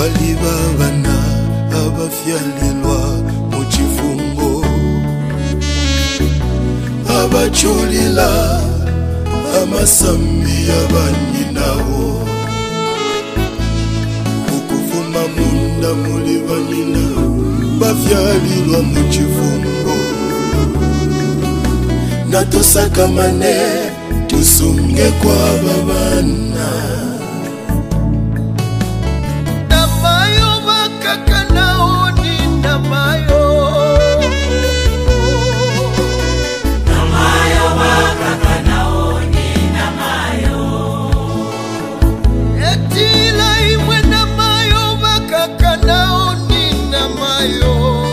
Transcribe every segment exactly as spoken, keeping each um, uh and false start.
baliba bana abafyalilwa mu kifungo abachulila amasambi y'abanyinawo okuvuma munda muli banina bafyalilwa mu kifungo natusakamane tusunge kwa babana namayo bakakanao ni namayo namayo bakakanao ni namayo etila imwe namayo bakakanao ni namayo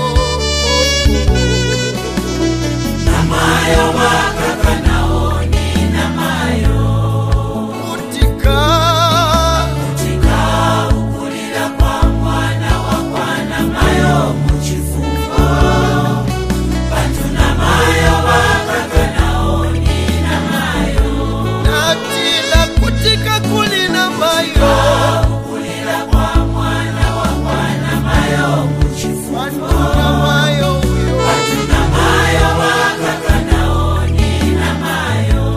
namayo bakakanao ni namayo utika utika ukulila kwa mwana wa kwana mayo muchifungo bantu namayo bakakanao ni namayo natila kutika kulina mayo ukulila kwa mwana wa kwana mayo muchifungo namayo bantu namayo bakakanao ni namayo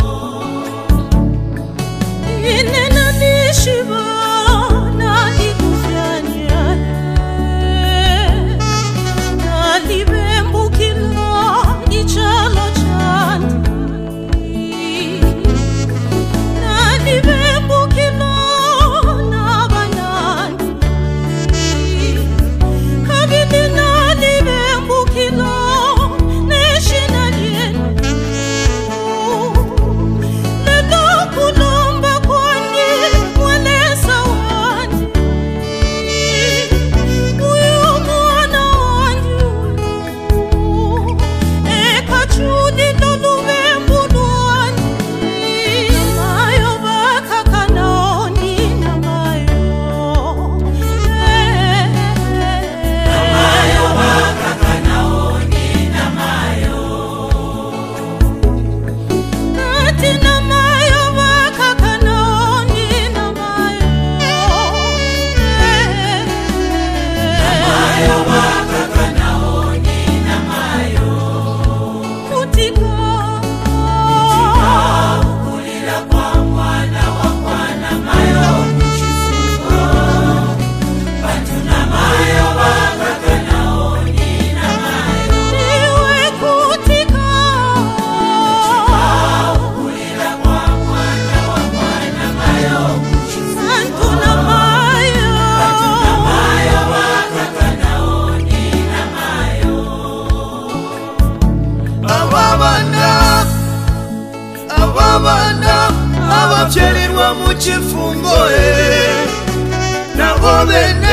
inena nishiba nali kufyanya nali bembukila ichalo chanti nali bembukila nabanani kabili nali bembukila neshinalienu lelo kulomba kwani mwelesa wani uyu mwana wani ekachudi lolubembulwani namayo bakakanao ni namayo namayo bakakanao ni namayo nati namayo bakakanao ni namayo namayo bakakanao ni namayo kutika ukulila kwa mwana wa kwana mayo muchifungo bantu namayo bakakanao ni namayo niwe kutika ukulila kwa mwana wa kwana mayo muchifungo bantu namayo namayo bakakanao ni namayo ababana ababana abafyalilwa mu kifungo nabo bena